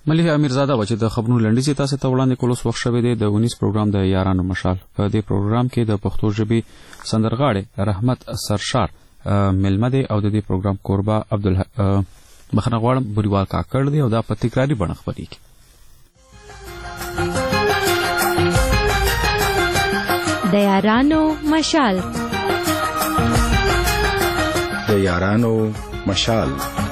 مليحه امیرزاده و چې د خبرونو لنډیز تاسو ته وړاندې کول اوس وخت شوی دی د 19 پروګرام د یارانو مشال. په دې پروګرام کې د پښتو ژبې سندرغاړي رحمت سرشار ملمه دی او د دې پروګرام کوربه عبدل بخنه غواړم بوریوال کاکړ دی او دا په تکراری بڼه خبرېږي. د یارانو مشال. د یارانو مشال.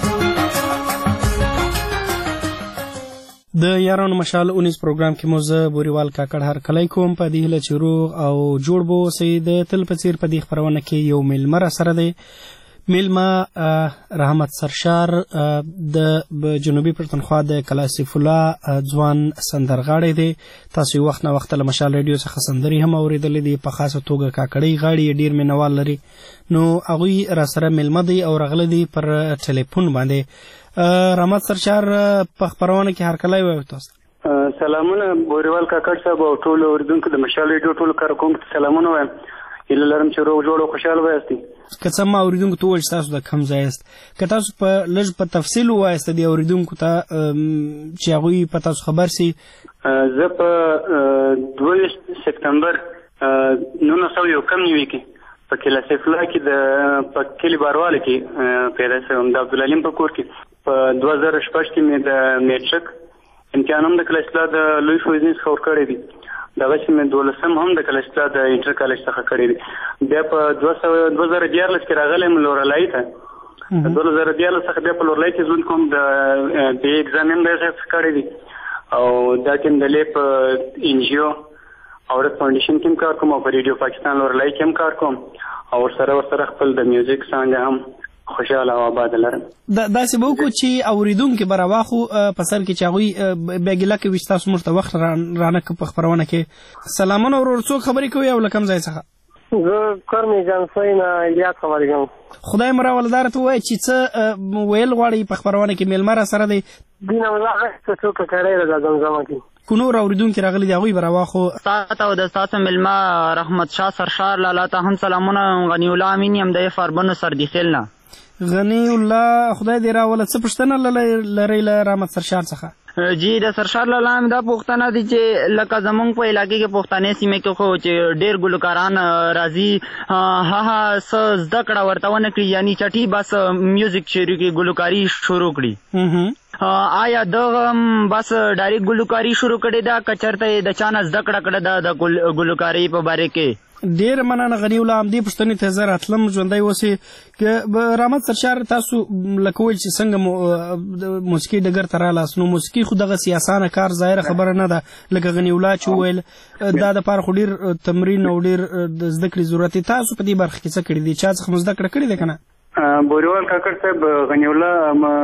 د یارانو مشال 19 پروګرام کې موزه بوریوال کاکړ هر کلی کوم په دې هله چې روغ او جوړ بو سي د تل په څیر په دې خبرونه کې یو ملمر سره دی. ملما رحمت سرشار د جنوبي پښتونخوا د کلاسیف الله ځوان سندرغاړی دی. تاسو وخت نه وخت له مشال ریډیو څخه سندري هم اوریدلې دي په خاصه توګه کاکړی غاړي ډیر مینوال لري. نو هغه را سره ملما دی او رغله دی پر ټلیفون باندې. رحمت سرشار په خبرونه کې هر کله وي تاسو. سلامونه بوریوال کاکړ صاحب او ټول اوریدونکو د مشال ریډیو ټول کارکونکو سلامونه وایم. اله لرم چې روغ جوړ او خوشاله وایستئ. که څه ما اوریدونکو ته وایي تاسو د کم ځای یاست، که تاسو په لږ په تفصیل ووایاست د اوریدونکو ته چې هغوی په تاسو خبر سي. زه په 22 سپتمبر 1991 کې په کلاسیف الله کې د په کلي بارواله کې پیدا شوم د عبدالعلیم په کور کې. په 2006 کې مې د میټرک امتحان هم د کلاسیف الله د لوی فوزنس خور کړی دی. دغه چې مې 12 هم د کلاسیف الله د انټر کالج څخه کړی دی. بیا په 2014 کې راغلم لورلای ته. 2014 څخه بیا په لورلای کې ژوند کوم د ایگزام هم د کړی دی او دا کې د لیپ انجیو او د فاونډیشن کې کار کوم او په ریډیو پاکستان لورلای کې کار کوم او سره خپل د میوزیک څنګه هم خوشاله او آباد لرم. دا څه وکړو چې اوریدونکو برواخو په سر کې چاغوي بیګلا کې وشتا سمورته وخت رانه په خبرونه کې. سلامونه ورور څوک خبرې کوي او لکم ځای څخه؟ زه کرمي جانسینا الیاس خبرې کوم. خدای مرا ولدار ته وای چې څه ویل غواړي په خبرونه کې ملمر سره دی. دینه ولاغه څه کړی د زمزمه کې کونور اوریدونکو راغلي دی هغوی برواخو. تاسو او د تاسو ملما رحمت شاه سرشار لاله ته هم سلامونه. غنی الله امین یم د فاربن سردی خیلنا. غنی الله خدای دې راوله څه پښتنه لري له رحمت سرشار څخه؟ جی د سرشار لاله دا پښتنه دي چې لکه زمونږ په علاقې کې پښتنې سیمې کې خو چې ډېر ګلوکاران راځي هغه څه زده کړه ورته ونه کړي یعنی چټي بس میوزیک شروع کړي ګلوکاري شروع کړي. آیا دغه بس ډایرکټ ګلوکاري شروع کړې ده که چېرته د چا نه زده کړه کړې ده د ګلوکارۍ په باره کې؟ ډېر مننه غني الله همدې پوښتنې ته زه راتلم ژوندی اوسې. که رحمت سرشار تاسو لکه ویل چې څنګه موسیقي ډګر ته رالاست نو موسیقي خو دغه سیاسانه کار ظاهره خبره نه ده لکه غني الله چې وویل دا دپاره خو ډېر تمرین او ډېر د زده کړې ضرورت دی. تاسو په دې برخه کې څه کړي دي؟ چا څخه مو زده کړه کړې ده که نه؟ بوریوال کاکړ صاحب غني الله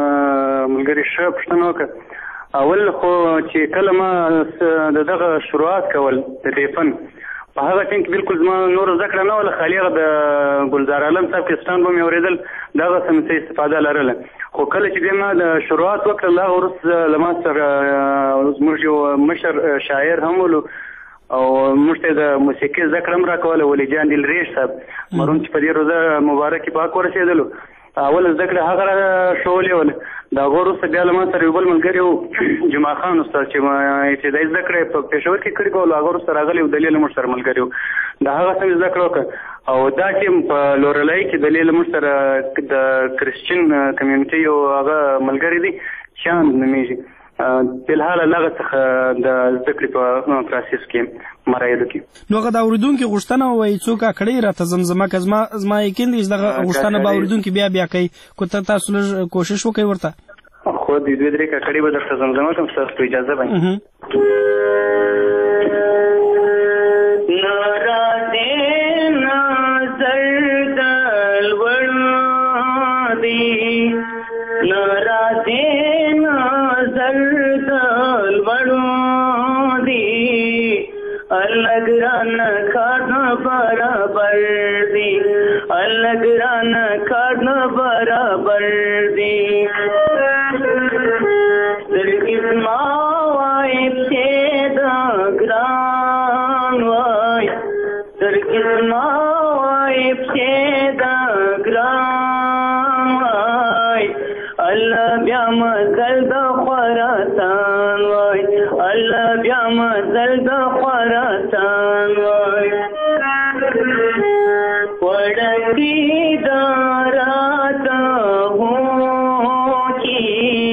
ملګري ښه پوښتنه وکړه. اول خو چې کله ما د دغه شروعات کول د دې فن په هغه ټیم کې بالکل زما نور زده کړه نه وله خالي هغه د ګلزار عالم صاحب کسټان به مې اورېدل دغه څه مې استفاده لرله. خو کله چې بیا ما د شروعات وکړل هغه وروسته له ما سره زموږ یو مشر شاعر هم ولو او موږ ته د موسیقي زده کړه هم راکوله ولی جان دلریش صاحب مرحوم چې په دې روزه مبارکې پاک ورسېدلو اول زده کړه هغه ښولې وله. د هغه وروسته بیا له ما سره یو بل ملګري و جمعه خان استاد چې ما ابتدایي زده کړه په پېښور کې کړې کوله هغه وروسته راغلی و دلیل موږ سره ملګري و د هغه څه مې زده کړه وکړه. او دا چې په لورلای کې دلیل موږ سره د کرسچن کمیونټي یو هغه ملګري دي چاند نومیږي فلحال هغه څخه د زده کړې په پروسس کې مراحلو کې. نو هغه د اورېدونکي غوښتنه ووایي څوک کړی راته زمزمه که زما یقین دی چې دغه غوښتنه به اورېدونکي بیا کوي که تاسو لږ کوشش وکړئ ورته. خو د 2-3 کړي به درته زمزمه کوم ستاسو په اجازه باندې. الگ ران کھانا برابر دی الگ ران کھانا برابر دی دل کسما وائی پیدا گران وائی دل کسما وائی پیدا گران وائی اللہ بیا مکل دا خوراتان مزل د خراسان وای وړکی دارات هو کی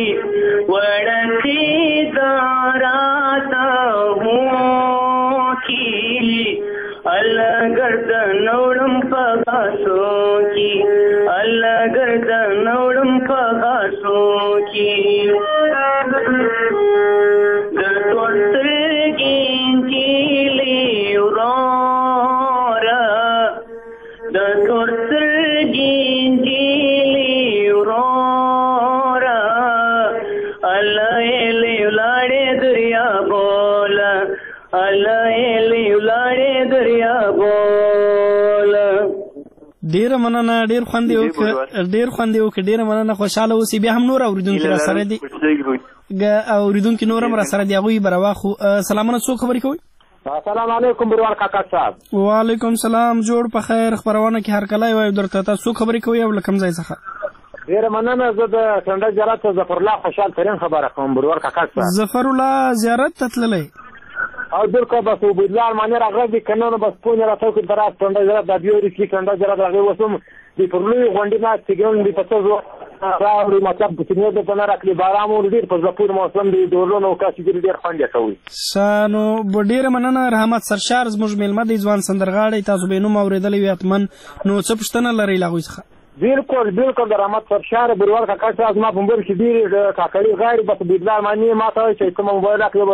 وړکی دارات هو کی الله ګردن نوړم پغاسو کی الله ګردن نوړم پغاسو کی ډیر مننه ډیر خوند یو ک ډیر مننه خوشاله اوسې بیا هم نور اوریدونکو را سره دي اوریدونکو نور هم را سره دي هغوی به راواخو سلامونه څوک خبرې کوي السلام علیکم بروال کاکا صاحب وعلیکم السلام جوړ په خیر خبرونه کې هرکلی وایو درته تاسو خبرې کوئ او له کوم ځای څخه ډیره مننه زه د ټنډه زیارت ته ظفرالله خوشحال ترین خبره کوم بروال کاکا صاحب ظفرالله زیارت ته تللی او بالکل بس عبیدالله ارماني راغلی دی که نه نو بس پوه نه راته وکړي دراز ټنډه زیارت دا بیا ریسکي ټنډه زیارت راغلی اوس هم د پر لویو غونډې نه سګرن د په څه راوړي مطلب کوچنی د په نه راکړي باران مو ډېر په زړه پورې موسم دی ډولونه او کاسې ډېر خوند یې کوي ښه نو ډېره مننه رحمت سرشار زموږ میلمه دی ځوان سندرغاړی تاسو به یې نوم اورېدلی وي حتما نو څه پوښتنه لرئ له هغوی څخه بالکل د رحمت سرشار بروال کاکا صاحب زما په عمر کې ډېرې کاکړي غاړې بس عبیدالله ارماني ما ته وایي چې کومه موبایل راکړې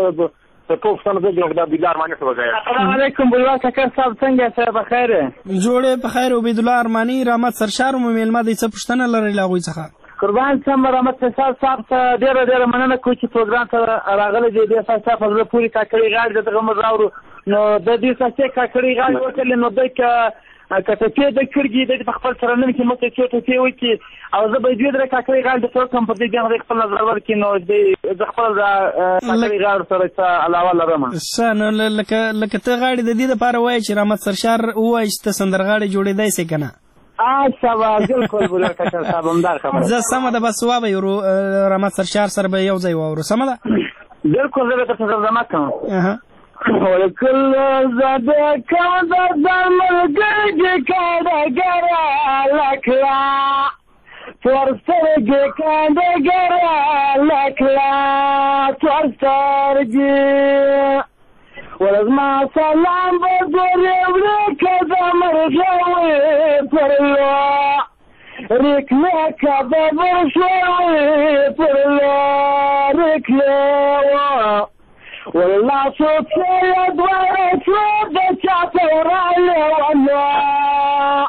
السلام علیکم بلوا کاکا صاحب څنګه یې بخیر جوړې په خیر عبیدالله ارماني رحمت سرشار مو میلمه دی څه پوښتنه لرئ له هغوی څخه قربان شم رحمت سرشار صاحب ته ډېره مننه کوم چې پروګرام ته راغلی دی ډېر ښایسته په زړه پورې کاکړي غاړې د دغه موږ راوړو نو د دې ښایستې کاکړي غاړې وکړلې نو دی که ټپې د کړګي د په خپل سره نن کې مخکې څو ټپې وکړي او زه به یې دوې درې کاکړي غاړې درته وکړم په دې بیا خدای خپل نظر ورکړي نو زه خپل کاکړي غاړو سره څه علاوه لرم ښه نو لکه ته غاړې د دې دپاره وایې چې رحمت سرشار ووایي چې ته سندرغاړی جوړېدی سې که نه بالکل بلوا کاکا صاحب همدغه خبره زه سمه ده بس وابه رحمت سرشار سره به یو ځای واورو سمه ده بالکل زه به درته زمزمه کوم ولکل زده کم در ملگرگی کندگره لکلا تورسترگی کندگره لکلا تورسترگی ولز ما سلام بزرگی ولیکه دمرگوی پرلو ریکلی که دمرگوی پرلو ریکلی والله صوت سيد ويسود شاطورالي والله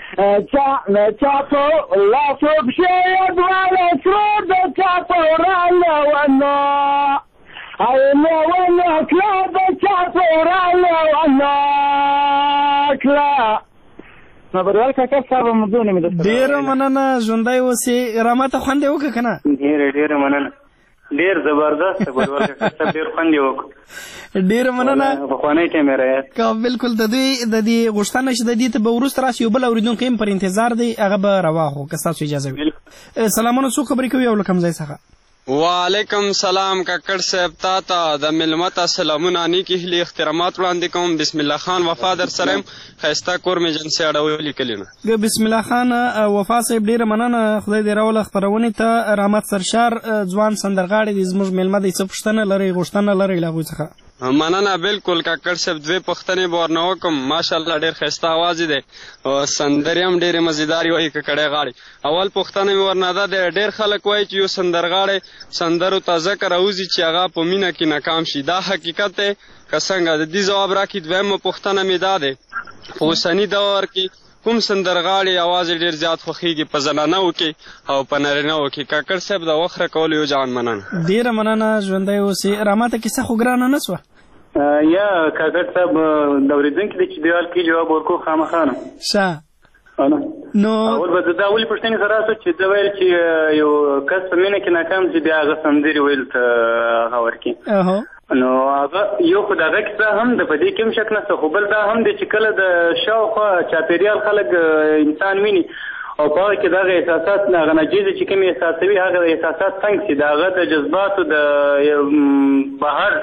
شاطو الله صوت سيد ويسود شاطورالي والله عيني وانا كلاب شاطورالي والله كلا نو بروال کاکا صاحب مدونه مې درته ډېره مننه ژوندی اوسې راماته خوند یې وکړه که نه ډېره مننه ډېر زبردست بروال کاکا صاحب ډېر خوند یې وکړو ډېره مننه پخوانی ټایم یې رایاد که بالکل د دې غوښتنه چې د دې ته به وروسته راسي یو بل اورېدونکی هم پر انتظار دی هغه به رواخو که ستاسو اجازه وي سلامونه څوک خبرې کوي او له کوم ځای څخه وعلیکم سلام کاکړ صاحب تا د ملمه ته سلامونه نیکې هیلې احترامات وړاندې کوم بسم الله خان وفا در سره یم ښایسته کور مې جنسي اړولي لیکلي نه بسم الله خان وفا صاحب ډېره مننه خدای دې راوله خپرونې ته رحمت سرشار ځوان سندرغاړی دی زموږ میلمه دی څه پوښتنه لرئ غوښتنه لرئ له هغوی څخه مننه بالکل کاکړ صاحب دوې پوښتنې به ورنه وکړم ماشاءالله ډېر ښایسته اواز یې دی سندرې هم ډېرې مزیدارې وایي ککړی غاړې اول پوښتنه مې ورنه دا دی ډېر خلک وایي چې یو سندرغاړی سندرو ته ځکه راوځي چې هغه په مینه کې ناکام شي دا حقیقت دی که څنګه د دې ځواب راکړي دویمه پوښتنه مې دا دی په اوسني دور کې کوم سندرغاړي اواز ډېر زیات خوښیږي په زنانهو کې او په نارینهو کې کاکړ صاحب د وخت راکولو یو جان مننه ډېره مننه ژوندی اوسې راماته کیسه خو ګرانه نه سوه یا کاکړ صاحب د اورېدونکي دی چې دیوال کې جواب ورکو خامخا نه ښه نو اول به دا ولې پوښتنې سره راسو چې ده ویل چې یو کس په مینه کې ناکام چې بیا هغه سندرې ویل ته هغه ورکړي نو هغه یو خو د هغه کیسه هم د په دې کې هم شک نشته خو بل دا هم دی چې کله د شاوخوا چاپېریال خلک انسان ویني او په هغه کې دغه احساسات هغه ناجیزه چې کوم احساسوي هغه احساسات څنګه چې د هغه د جذباتو د بهر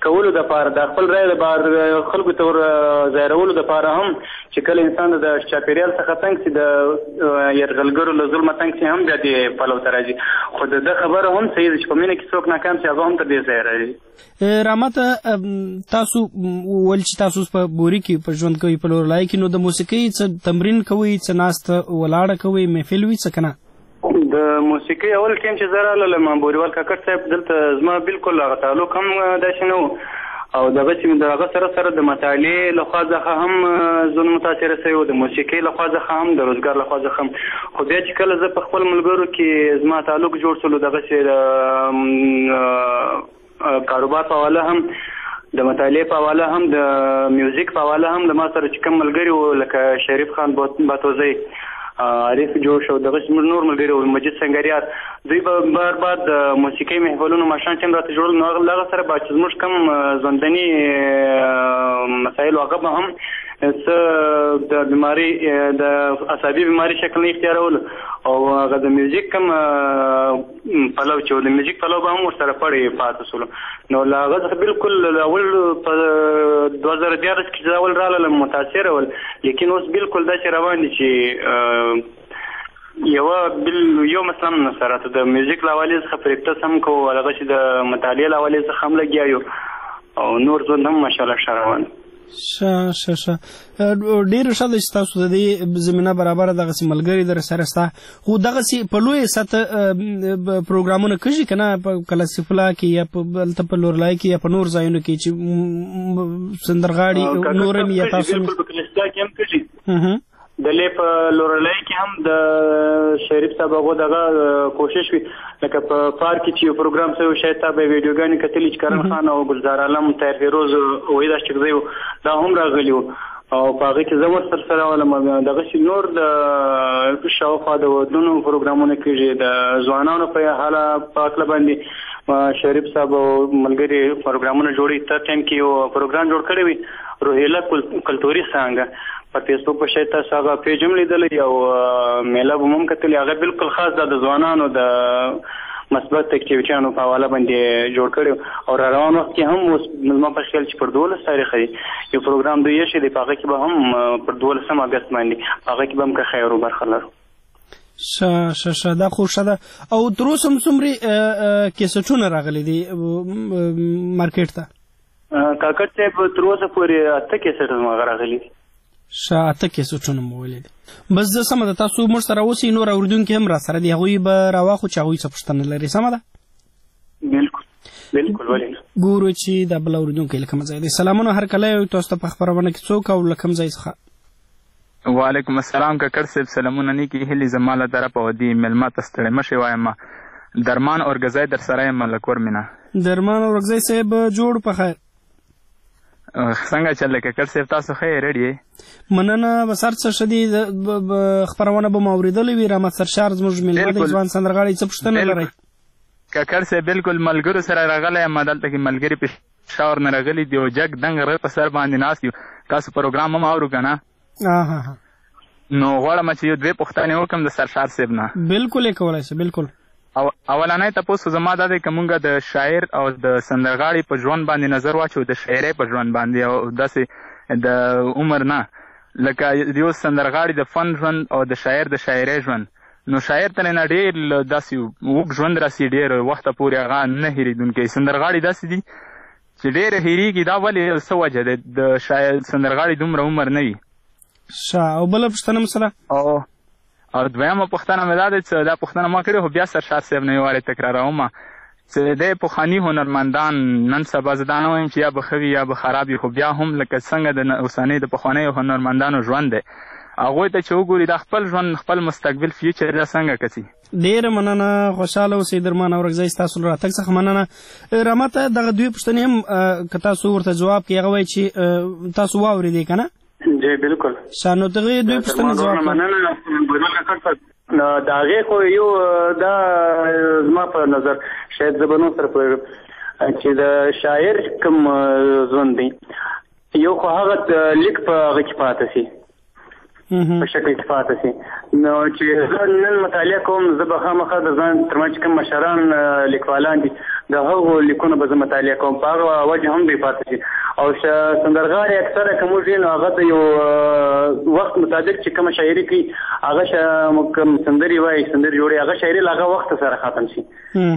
کولو دپاره د خپل رایې د خلکو ته ور ظاهرولو دپاره هم چې کله انسان د چاپېریال څخه تنګ سي د یرغلګرو له ظلمه تنګ سي هم بیا دې پلو ته راځي خو د خبره هم صحیح ده چې په مینه کې څوک ناکام سي هغه هم تر دې ځایه راځي. رحمت تاسو ویل چې تاسو په بوري کې په ژوند کوئ په لورلای کې نو د موسیقۍ څه تمرین کوئ څه ناسته ولاړه کوئ محفل وي څه که نه؟ د موسیقۍ اول ټیم چې زه راللم بوریوال کاکړ صاحب دلته زما بالکل هغه تعلق هم داسې نه و او دغه چې د هغه سره د مطالعې لخوا څخه هم زه متاثره شوی و د موسیقۍ لخوا څخه هم د روزګار لخوا څخه هم خو بیا چې کله زه په خپل ملګرو کې زما تعلق جوړ شولو دغسې د کاروبار په حواله هم د مطالعې په حواله هم د میوزیک په حواله هم د ما سره چې کوم ملګري وو لکه شریف خان باتوزی عارف جوړ شو دغه نور ملګري وو مجید سنگریار دوی به بار بعد د موسیقۍ محفلونو ماشان چې راته جوړل نو هغه سره به چې زموږ کوم ژوندني مسایل هغه به هم څه د بیماري د عصبي بیماري شکل نه اختیارول او هغه د میوزیک کوم پلو چې د میوزیک پلو به هم ورسره پړې پاتې شولو نو له هغه څخه بالکل اول په 2014 کې چې اول راغلم متاثره ول لیکن اوس بالکل داسې روان دي چې یو مثلا سره ته د میوزیک له حوالې څخه پریکټس هم کوو هغه چې د مطالعې له حوالې څخه هم لګیا یو او نور ژوند هم ماشاءالله ښه روان ښه ډېره ښه ده چې تاسو د دې زمینه برابره دغسې ملګري در سره شته خو دغسې په لویه سطح پروګرامونه کېږي که نه په کلاسیفلا کې یا هلته په لورلای کې یا په نور ځایونو کې چې سندرغاړي نور هم یا تاسو په کلاسیفلا کې هم کېږي دلې په لورلای کې هم د شریف صاحب هغه دغه کوشش وي لکه په پارک کې چې یو پروګرام شوی شاید تا به ویډیوګانې کتلي چې کرن خان او گلزار عالم طاهر فیروز وحید اشرفزی دا هم راغلي وو او په هغې کې زه ورسره ولم دغسې نور د شاوخوا د ودونو پروګرامونه کېږي د ځوانانو په حاله په هکله باندې شریف صاحب او ملګري پروګرامونه جوړوي تر ټایم کې یو پروګرام جوړ کړی وي روهیله کلتوري څانګه په فیسبوک په شاید تاسو هغه پیج هم لیدلی او میله به هم کتلی هغه بالکل خاص د ځوانانو د مثبت اکټیویټیانو په حواله باندې جوړ کړی او روان وخت کې هم اوس زما په خیال چې پر 12 تاریخ دی یو پروګرام دوی یې شي دی په هغه کې به هم پر 12 اگست باندې هغه کې به هم که خیر او برخه لرو ښه دا خو ښه ده او تر اوسه هم څومره کیسټونه راغلي دي مارکیټ ته کاکړ صاحب تر اوسه پورې 8 کیسټ زما راغلي دي ښه 8 کیسټونه مو ویلي دي بس زه سمه ده تاسو موږ سره اوسئ نور اورېدونکي هم را سره دي هغوی به راواخلو چې هغوی څه پوښتنه لري سمه ده بالکل ولې نه ګورو چې دا بل اورېدونکی له کومه ځای دی سلامونه هرکلی تاسو ته په خپرونه کې څوک او له کوم ځای څخه وعلیکم السلام کاکړ صاحب سلامونه نیکې هیلې زما له طرفه ودي مېلمه ته ستړی مه شئ وایم درمان اورګزی در سره یم ملک ورمینه درمان اورګزی صاحب جوړ په خیر څنګه چل کاکړ صاحب تاسو ښه ریډي یې مننه بس هر څه ښه دي خپرونه به مو اورېدلی وي رحمت سرشار زموږ مېلمه دی ځوان سندرغاړی څه پوښتنه لرئ کاکړ صاحب بالکل ملګرو سره راغلی یم دلته کې ملګري پېښور نه راغلي دي او جګ دنګ غره په سر باندې ناست یو تاسو پروګرام هم اورو که نه نو غواړم چې یو 2 پوښتنې وکړم د سرشار صاحب نه بالکل یې کولی شي بالکل اولنی تپوس زما دا دی که مونږ د شاعر او د سندرغاړي په ژوند باندې نظر واچو د شاعرۍ په ژوند باندې او داسې د عمر نه لکه یو سندرغاړي د فن ژوند او د شاعر د شاعرۍ ژوند نو شاعر ته نه ډېر داسې اوږد ژوند راسي ډېر وخته پورې هغه نه هېرېدونکی سندرغاړي داسې دي چې ډېر هېرېږي دا ولې څه وجه دی د شاعر سندرغاړي دومره عمر نه وي ښه او بله پوښتنه مثلا او دویمه پوښتنه مې دا ده چې دا پوښتنه ما کړې خو بیا سرشار صاحب نه یو وارې تکراروم چې دی پخواني هنرمندان نن سبا زه دا نه وایم چې یا به ښه وي یا به خراب وي خو بیا هم لکه څنګه د اوسنۍ د پخوانیو هنرمندانو ژوند دی هغوی ته چې وګوري دا خپل ژوند خپل مستقبل فیوچر دا څنګه کسي ډېره مننه خوشحاله اوسئ درمان اورګزی ستاسو له راتګ څخه مننه رحمت دغه 2 پوښتنې هم که تاسو ورته جواب کوي هغه وایي چې تاسو واورېدئ که نه جی بالکل نو دغه 2 پوښتنې جواب مننه د هغې خو یو دا زما په نظر شاید زه به نور سره پوهېږم چې د شاعر کوم ژوند دی یو خو هغه لیک په هغه کې پاته سي په شکل کې پاته سي نو چې زه نن مطالعه کوم زه به خامخا د ځان تر منځ چې کوم مشران لیکوالان دي د هغو لیکونه به زه مطالعه کوم په هغه وجه هم دوی پاتې شي او سندرغاړي اکثره که موږ وینو هغه د یو وخت مطابق چې کومه شاعري کوي هغه کوم سندرې وایي سندرې جوړي هغه شاعري له هغه وخت سره ختم شي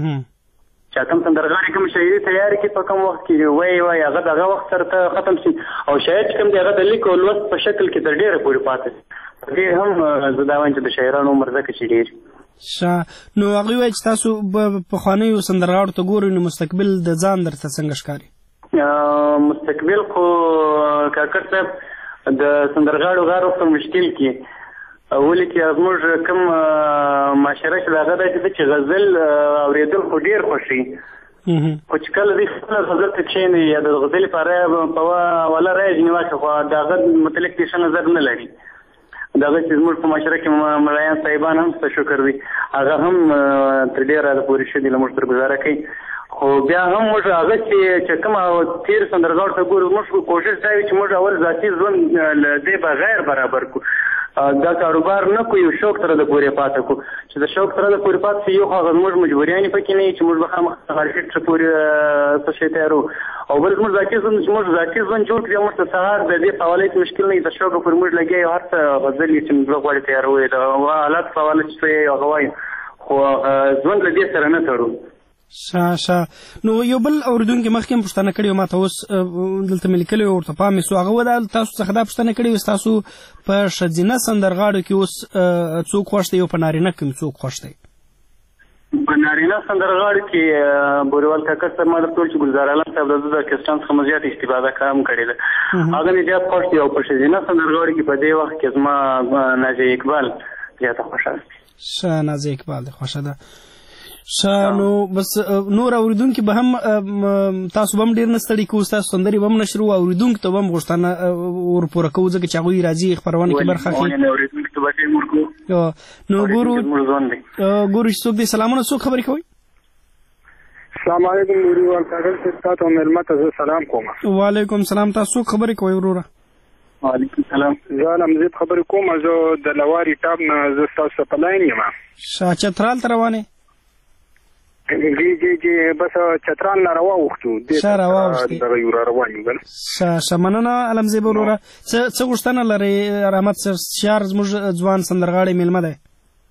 چې کوم سندرغاړي کوم شاعري تیار کړي په کوم وخت کې وایي هغه دغه وخت سره ختم شي او شاعر چې کوم دی هغه د لیک او لوست په شکل کې تر ډېره پورې پاتې شي دې هم زه دا وایم چې د شاعرانو عمر ځکه چې ډېر نو هغوی وایي چې تاسو پخوانیو سندرغاړو ته ګورئ نو مستقبل د ځان درته څنګه ښکاري مستقبل خو کاکړ صاحب د سندرغاړو غار په مشکل کې ولې چې زموږ کوم معاشره چې هغه دی چې غزل اورېدل خو ډېر خوښوي خو چې کله دوی خپله غزل ته کښېني یا د غزلې په والا رایې ځینې واچي خو د هغه متعلق ښه نظر نه لري دغه چې زموږ په معاشره کې ملایان صاحبان هم څه شکر وي هغه هم تر ډېره پورې ښه دي له موږ سره ګزاره کوي خو بیا هم موږ هغه چې کوم تېر سندرغاړو ته ګورو موږ کوشش دا وي چې موږ اول ذاتي ژوند له دې بغیر برابر کړو دا کاروبار نه کوو یو شوق سره د پورې پاتې کړو چې د شوق سره د پورې پاتې شي یو خو هغه زموږ مجبوریانې پکې نه وي چې موږ به خامخا مارکېټ ته پورې څه شی تیارو او بل زموږ ذاتي ژوند چې موږ ذاتي ژوند جوړ کړو موږ ته سهار د دې په حواله هېڅ مشکل نه وي د شوق پورې موږ لګیا یو هر څه غزل یې چې موږ غواړو تیاروو د حالات په حواله چې څه یې هغه وایو خو ژوند له دې سره نه تړو نو یو بل اوریدونکي مخکې هم پوښتنه کړې وه ما ته اوس دلته مې لیکلې وه ورته پام مې سو هغه تاسو څخه دا پوښتنه کړې وه ستاسو په ښځینه سندرغاړو کې اوس څوک خوښ دی او په نارینه کې څوک خوښ دی په نارینه سندرغاړو کې بوریوال کاکړ صاحب ما درته وویل چې ګلزار عالم صاحب د ده د کسټان څخه مو زیات استفاده هم کړې ده هغه مې زیات خوښ دی او په ښځینه سندرغاړو کې په دې وخت کې زما نازیه اقبال زیاته خوښه ده نازیه اقبال دی خوښه ده نو بس نور اوریدونکي به هم تاسو به هم ډېر نه ستړي کوو ستاسو سندرې به هم نشرو اوریدونکو ته به هم غوښتنه ورپوره کوو ځکه چې هغوی راځي خپرونه کې برخه اخلي نو ګورو چې څوک دی سلامونه څوک خبرې کوئ السلام علیکم بوریوال کاکړ صاحب تاسو مېلمه ته زه سلام کوم وعلیکم سلام تاسو څوک خبرې کوئ وروره وعلیکم سلام زه نمزید خبرې کوم زه د لواري ټاپ نه زه ستاسو په لاین یم چترال ته روانې جی بس چترال نه راواوښتو دغه یو را روان یو ښه مننه علمزیب وروره څه غوښتنه لرئ رحمت شار زموږ ځوان سندرغاړی میلمه دی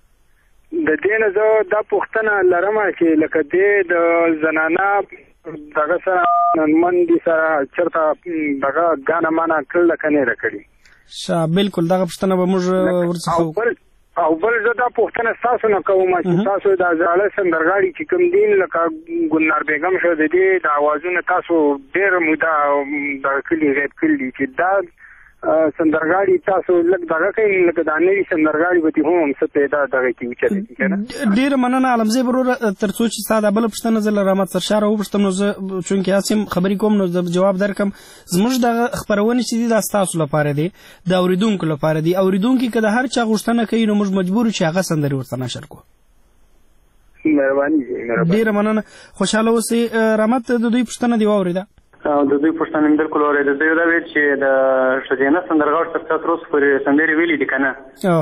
د دې نه زه دا پوښتنه لرم چې لکه دې د زنانه دغه سره ننمندي سره چېرته دغه ګانه مانه کړل که نه یې راکړي بالکل دغه پوښتنه به موږ ورڅخه او بل زه دا پوښتنه ستاسو نه کوم چې تاسو دا زاړه سندرغاړي چې کوم دین لکه ګلنار بیګم شه د دې د اوازونه تاسو ډېر موده دغه کلي غیب کړي دي چې دا سندرغاړي تاسو لږ دغه کوي لکه دا نوي سندرغاړي به هم څه پیدا دغه کې وچلې که نه ډېره مننه علمزیب وروره تر څو چې ستا دا بله پوښتنه زه له رحمت سرشاره وپوښتم نو زه چونکې هسې هم خبرې کوم نو زه جواب درکړم زموږ دغه خپرونې چې دي دا ستاسو لپاره دی د اورېدونکو لپاره دی اورېدونکي که د هر چا غوښتنه کوي نو موږ مجبور یو چې هغه سندرې ورته نشر کړو مهرباني ډېره مننه خوشحاله اوسئ رحمت د دوی پوښتنه دې واورېده د دوی پوښتنه مې بالکل اورېده دوی دا ویل چې د ښځینه سندرغاړو سره تاسو تر اوسه پورې سندرې ویلې دي که نه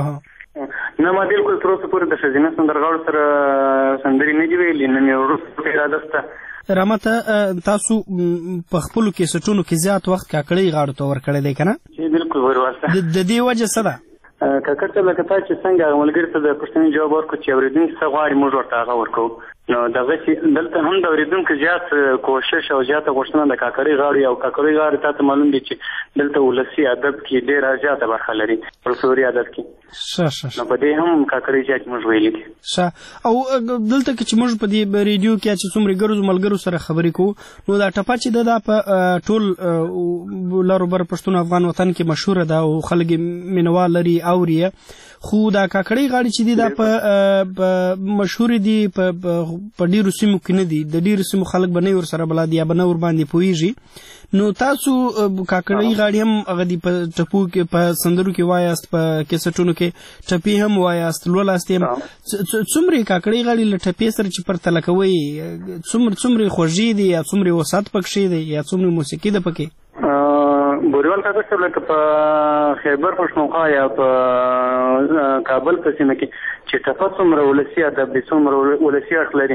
نه ما بالکل تر اوسه پورې د ښځینه سندرغاړو سره سندرې نه دي ویلې نه مې وروسته اراده شته رحمت تاسو په خپلو کیسټونو کې زیات وخت کاکړۍ غاړو ته ورکړی دی که نه بالکل ورواست د دې وجه څه ده کاکړ صاحب لکه تا چې څنګه هغه ملګري ته د پوښتنې جواب ورکړو چې اورېدونکي څه غواړي موږ ورته هغه ورکوو نو دغه چې دلته هم د اورېدونکو زیات کوشش او زیاته غوښتنه د کاکړۍ غاړې او کاکړۍ غاړې تا ته معلوم دي چې دلته ولسي ادب کې ډېره زیاته برخه لري فولکلوري ادب کې نو په دې هم کاکړۍ زیات موږ ویلي دي او دلته کې چې موږ په دې ریډیو کې چې څومره ګرځو ملګرو سره خبرې کوو نو دا ټپه چې ده دا په ټول لارو بر پښتون افغان وطن کې مشهوره ده او خلک یې مینوال لري اوري خو دا کاکړۍ غاړې چې دي دا په مشهورې دي په ډېرو سیمو کې نه دي د ډېرو سیمو خلک به نه وي ورسره بلد یا به نه ورباندې پوهېږي نو تاسو کاکړۍ غاړې هم هغه دي په ټپو کې په سندرو کې وایاست په کیسټونو کې ټپې هم وایاست لولاست هم څومرې کاکړۍ غاړې له ټپې سره چې پرتله کوئ څومرې خوږې دي یا څومرې وسعت پکښې دی یا څومرې موسیقي ده پکې بوریوال کاکړ صاحب لکه په خیبر پښتونخوا یا په کابل په سیمه کې چې ټپه څومره ولسي ادب دی څومره ولسي اړخ لري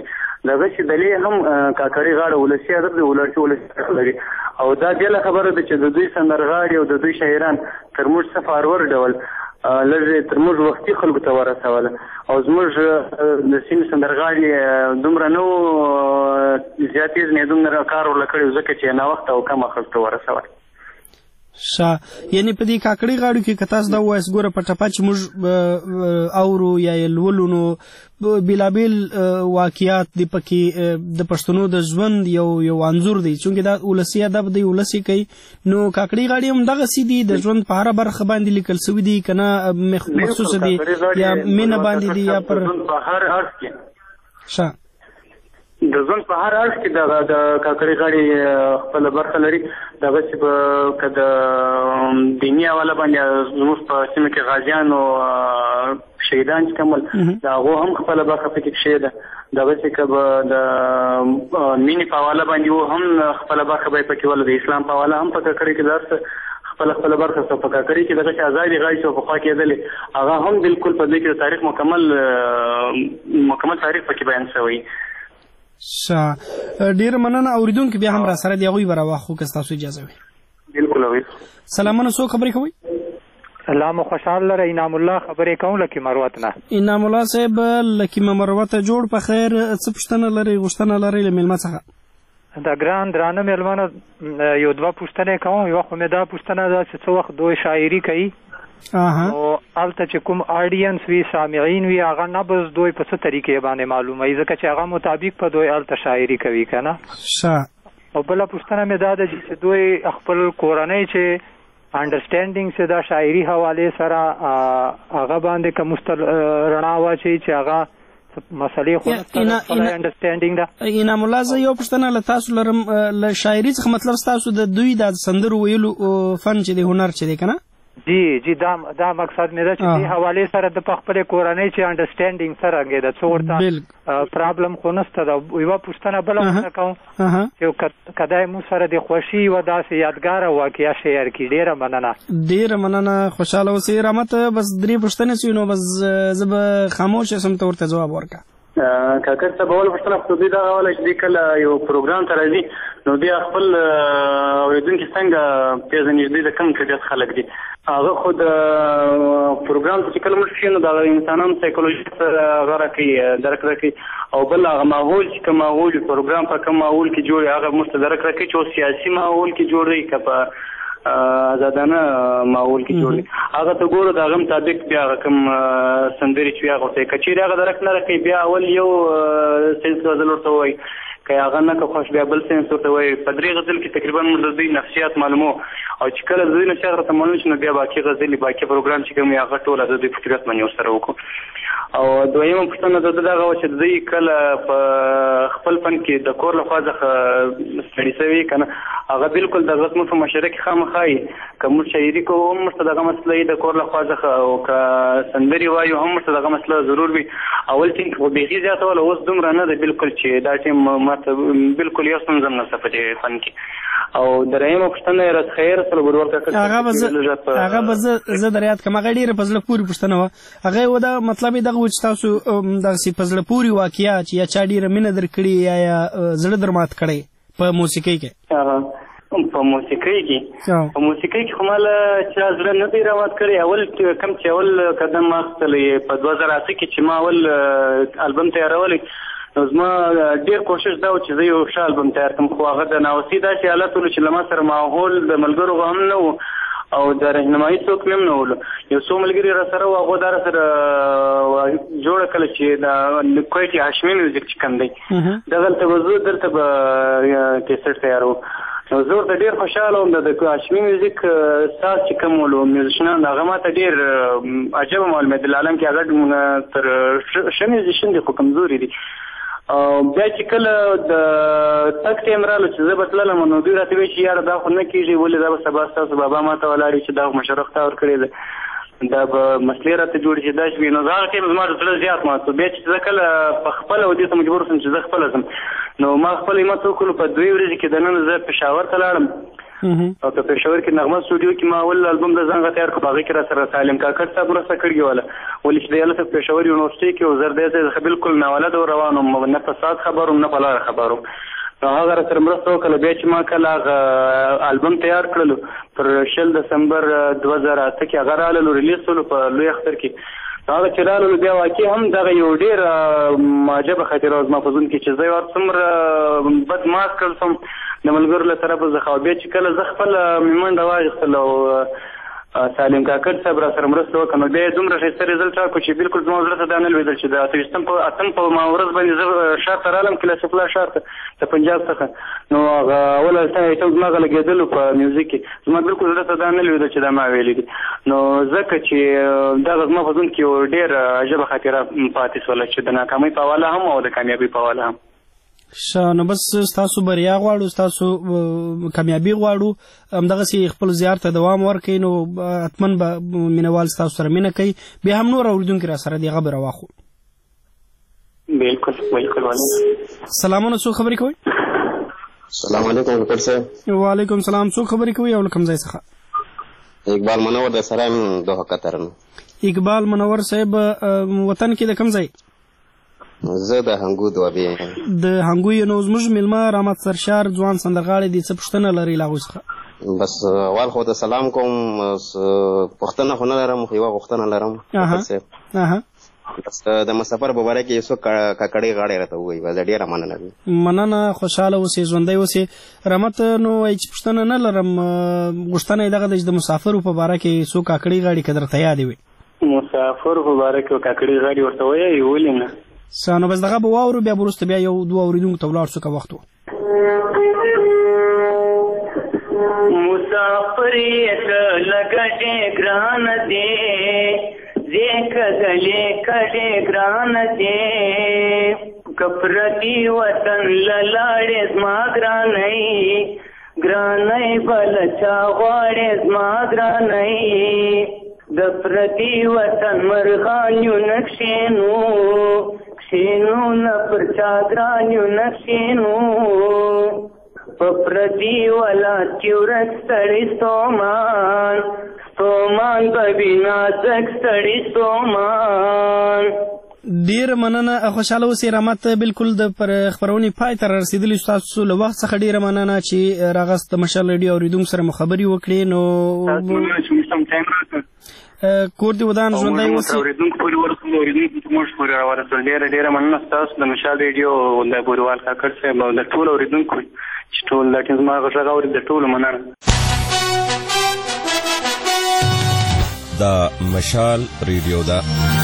دغسې دلې هم کاکړي غاړه ولسي ادب د ولسي لري او دا بېله خبره ده چې د دوی سندرغاړي او د دوی شاعران تر موږ څه فارور ډول لږ تر موږ وختي خلکو ته ورسوله او زموږ د سیمې سندرغاړي دومره نه و زیات یې دومره کار ورله کړی ځکه چې ناوخته او کمه خلکو ته ورسول. یعنی په دې کاکړي غاړو کې که تاسو دا ووایاست ګوره په ټپه چې موږ اورو یا یې لولو نو بېلابېل واقعات دي پکې د پښتنو د ژوند یو انځور دی چونکې دا ولسي ادب دی ولسي کوي نو کاکړي غاړې هم دغسې دي د ژوند په هره برخه باندې لیکل سوي دي که نه مخصوصه دي یا مینه باندې دي یا پر هر اړخ کې د ژوند په هر اړخ کې د کاکړي غاړې خپله برخه لري دغسې که د دیني حواله باندې زموږ په سیمه کې غازیان او شهیدان چې کوم د هغو هم خپله برخه پکې کښې ده دغسې که به د مینې په حواله باندې هم خپله برخه به یې پکې وله د اسلام په حواله هم په کاکړي کې داسې خپله برخه سو په کاکړي کې دغسې ازادي غاړې سو پخوا کېدلې هغه هم بالکل په دې کې د تاریخ مکمل تاریخ پکې بیان شوی. ډیره مننه اوریدونکي بیا هم را سره دی هغوی به راواخلو که ستاسو اجازه وي. بالکل اوي. سلامونه څوک خبرې کوئ؟ الله مو خوشحال لره انعام الله خبرې کوم له کیمه مروت نه. انعام الله صاحب له کیمه مروته جوړ په خیر څه پوښتنه لرئ غوښتنه لرئ له میلمه څخه؟ د ګران درانه میلمنو یو دوه پوښتنې کوم. یوه خو مې دا پوښتنه ده چې څه وخت دوی شاعري کوي نو هلته چې کوم آډینس وي سامعین وي هغه نبض دوی په څه طریقې باندې معلوموي ځکه چې هغه مطابق په دوی هلته شاعري کوي که نه. او بله پوښتنه مې دا ده چې دوی خپل کورنۍ چې انډرسټینډینګ چې دا شاعري حوالې سره هغه باندې که مستل رڼا واچوي چې هغه مسلې خو خپله انډرسټینډینګ ده. انعام الله زه یو پوښتنه له تاسو لرم له شاعري څخه مطلب ستاسو د دوی د سندرو ویلو فن چې دی هنر چې دی که نه جی دا مقصد مې ده چې دې حوالې سره د خپلې کورنۍ چې انډرسټینډینګ څرنګه ده څه ورته پرابلم خو نشته ده. یوه پوښتنه بله ورته کوم چې که دی موږ سره د خوښي یوه داسې یادګاره واقعه شیر کړي. ډېره مننه. ډېره مننه خوشحاله اوسئ. رحمت بس 3 پوښتنې سوي نو بس زه به خاموش یم ته ورته ځواب ورکړه. کاکړ صاحب اوله پوښتنه خو دوی دغه وله چې دوی کله یو پروګرام ته راځي نو دوی خپل اورېدونکي څنګه پېژني دوی د کوم طبیعت خلک دي هغه خو د پروګرام ته چې کله موږ شي نو د انسانانو سایکولوژي هغه راکوي درک راکوي او بل هغه ماحول چې کوم ماحول پروګرام په کوم ماحول کې جوړ هغه موږ ته درک راکوي چې سیاسي ماحول کې جوړ دی که په آزادانه ماحول کې جوړ دی هغه ته ګورو د هغه مطابق بیا هغه کوم سندرې چې وي هغه ورته که چیرې هغه درک نه راکوي بیا اول یو سینس غزل ورته ووایي که هغه نه که خوښ بیا بل سینس ورته وایي. په 3 غزل کې تقریبا موږ د دوی نفسیات معلومو او چې کله د دوی نفسیات راته معلوم شي نو بیا باقي غزلې باقي پروګرام چې کوم هغه ټوله د دوی په طبیعت باندې ورسره وکړو. او دویمه پوښتنه د ده دغه وه چې دوی کله په خپل فن کې د کور لخوا څخه ستړي شوي که نه هغه بالکل دغه زموږ په مشره کې خامخا وي که موږ شاعري کوو هم ورته دغه مسله وي د کور لخوا څخه او که سندرې وایو هم ورته دغه مسله ضرور وي. اول ټینګ خو بیخي زیاته وله اوس دومره نه ده بالکل چې دا ټیم ماته بالکل یو ستونزه هم نشته په دې فن کې. او درېیمه پوښتنه یې راڅخه یې رسوله ګورور کاکړ هغه به زه در یاد کړم هغه ډېره په زړه پورې پوښتنه وه هغه یې دا مطلب یې دغه و چې تاسو دغسې په زړه پورې واقعه چې یا چا ډېره مینه در کړې یا زړه در مات کړی په موسیقۍ کې په موسیقۍ کې خو ما له چا زړه نه دی راوات کړی. اول کوم چې اول قدم ما اخیستلی په 2008 کې چې ما اول البم تیارولی نو زما ډېر کوشش دا و چې زه یو ښه البم تیار کړم خو هغه د ناوسي داسې حالت ولو چې له ما سره ماحول د ملګرو هم نه و او د رهنمایي څوک مې هم نه ولو. یو څو ملګري را سره و هغو دا را سره جوړه کړه چې د کویټې هاشمي میوزیک چې کوم دی دغلته به زه دلته به کیسټ تیاروم نو زه ورته ډېر خوشحاله وم د هاشمي میوزیک ساز چې کوم ولو میوزیشنان هغه ما ته ډېر عجبه معلومېدل عالم کې هغه تر ښه میوزیشن دي خو کمزوري دي. بیا چې کله د تګ ټایم راغلو چې زه به تللم نو دوی راته وایي چې یاره دا خو نه کېږي ولې دا به سبا ستاسو بابا ما ته ولاړ چې دا مشره خو تا ورکړې ده دا به مسلې راته جوړې چې دا شوي نو هغه ټایم زما د زړه زیات مات بیا چې زه کله په خپله و دې ته مجبور شوم چې زه خپله ځم نو ما خپل همت وکړلو په 2 ورځې کې دننه زه پېښور ته لاړم او په پېښور کې نغمه سټوډیو کې ما اول البوم د ځان تیار کړ. هغه کې را سره سالم کاکړ صاحب مرسته کړې وله، ولې چې د یاله په پېښور یونیورسيټي کې وزر دی بالکل ناولد روانم، نه په سات خبروم نه په لار خبروم. هغه را سره مرسته وکړه. بیا چې ما کله البوم تیار کړلو پر 10 دسمبر 2008 کې هغه رااله ریلیز شو په لوی اختر کې. هغه چې رااله بیا واقعي هم دغه یو ډېر معجبه خاطره زما په ذهن کې چې زه ورته څومره بد مات کړل سم د ملګرو له طرفه څخه. بیا چې کله زه خپل منډه واخیستل او سالم کاکړ صاحب را سره مرسته وکړه، نو بیا یې دومره ښایسته رزلټ راکړو چې بالکل زما زړه ته دا نه لوېدل چې د 8 په ورځ باندې زه ښار ته رالم، کلاسیفلا ښار ته د پنجاب څخه. نو هغه اوله ایټم زما هغه لګېدلو په میوزیک کې زما بالکل زړه ته دا نه لوېدل چې دا ما ویلي دي. نو ځکه چې دغه زما په ذهن کې یو ډېر عجبه خاطره پاتې شوله چې د ناکامۍ په حواله هم او د کامیابۍ په حواله هم. نو بس ستاسو بریا غواړو، ستاسو کامیابي غواړو، همدغسې خپل زیار ته دوام ورکوي. نو حتمن به مینوال ستاسو سره مینه کوي. بیا هم نور اورېدونکي را سره دې خبره واخلو. بالکل بالکل. سلامونه، څوک خبرې کوئ؟ السلام علیکم کاکړ صاحب. وعلیکم السلام. څوک خبرې کوئ او له کوم ځای څخه؟ اقبال منور د سرایم دوه قطر نه. اقبال منور صاحب، وطن کې د کوم ځای؟ زه د هنګو دوابي. د هنګو یو نو زموږ مېلمه رحمت سرشار ځوان سندرغاړی دی، څه پوښتنه لري له هغوی څخه؟ بس اول خو ته سلام کوم، پوښتنه خو نه لرم، خو یوه غوښتنه لرم کاکړ صاحب. بس د مسافر په باره کې یو څو کاکړۍ غاړې راته ووایي، بس ډېره مننه وي. مننه، خوشحاله اوسې، ژوندی اوسې. رحمت نو وایي چې پوښتنه نه لرم، غوښتنه یې دغه ده چې د مسافرو په باره کې څو کاکړۍ غاړې که درته یادې وي؟ مسافرو په باره کې کاکړۍ غاړې ورته وایي، ولې نه؟ نو بس دغه به واورو، بیا به وروسته بیا یو دوه اورېدونکو ته ولاړ شو که وخت و. مسافر یې کله ګټې ګرانه دی، زه کږلې کډې ګرانه دی، که پردي وطن له لاړې زما ګرانۍ، ګرانۍ بله چا غواړې زما ګرانۍ، د پردي وطن مرغان یو نه کښېنو، کښېنو نه پر چا ګران یو نه کښېنو، په پردي ولات کې ورک ستړی ستومان، ستومان به وي نازک ستړی ستومان. ډېره مننه، خوشحاله اوسئ. رحمت بالکل د خپرونې پای ته رارسېدلي، ستاسو له وخت څخه ډېره مننه چې راغاست د مشال ریډیو اورېدونکو سره مو خبرې وکړې. نو کور دې ودان ژوندی اوسئ. اورېدونکو پورې ورسول، اورېدونکو ته موږ پورې راورسول. ډېره مننه ستاسو د مشال ریډیو د بوریوال کاکړ صاحب او د ټولو اورېدونکو چې ټول دا ټیم زما غږ اوري، د ټولو مننه. دا مشال ریډیو ده.